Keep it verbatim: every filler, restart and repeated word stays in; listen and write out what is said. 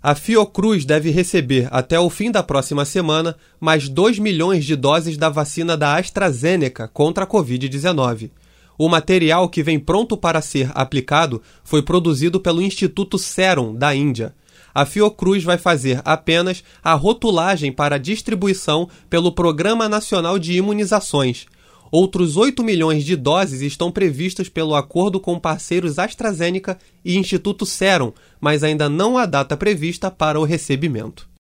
A Fiocruz deve receber, até o fim da próxima semana, mais dois milhões de doses da vacina da AstraZeneca contra a covid dezenove. O material que vem pronto para ser aplicado foi produzido pelo Instituto Serum, da Índia. A Fiocruz vai fazer apenas a rotulagem para distribuição pelo Programa Nacional de Imunizações. Outros oito milhões de doses estão previstas pelo acordo com parceiros AstraZeneca e Instituto Serum, mas ainda não há data prevista para o recebimento.